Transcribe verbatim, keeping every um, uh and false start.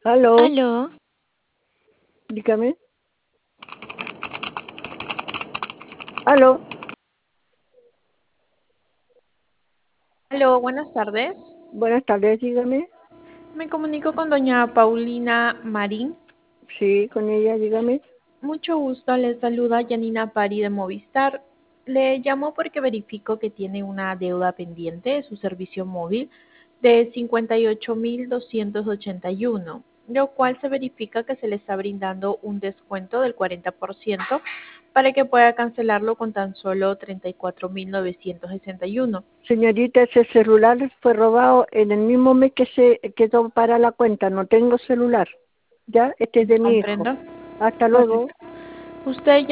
Aló, Aló, dígame. Aló, Aló, buenas tardes. buenas tardes, dígame. Me comunico con doña Paulina Marín. Sí, con ella, dígame. Mucho gusto, le saluda Janina Pari de Movistar. Le llamo porque verifico que tiene una deuda pendiente de su servicio móvil de cincuenta y ocho mil doscientos ochenta y uno, lo cual se verifica que se le está brindando un descuento del cuarenta por ciento para que pueda cancelarlo con tan solo treinta y cuatro mil novecientos sesenta y uno. Señorita, ese celular fue robado en el mismo mes que se quedó para la cuenta. No tengo celular. Ya, este es de mi hijo. ¿Comprendo? Hasta Ok. luego. Usted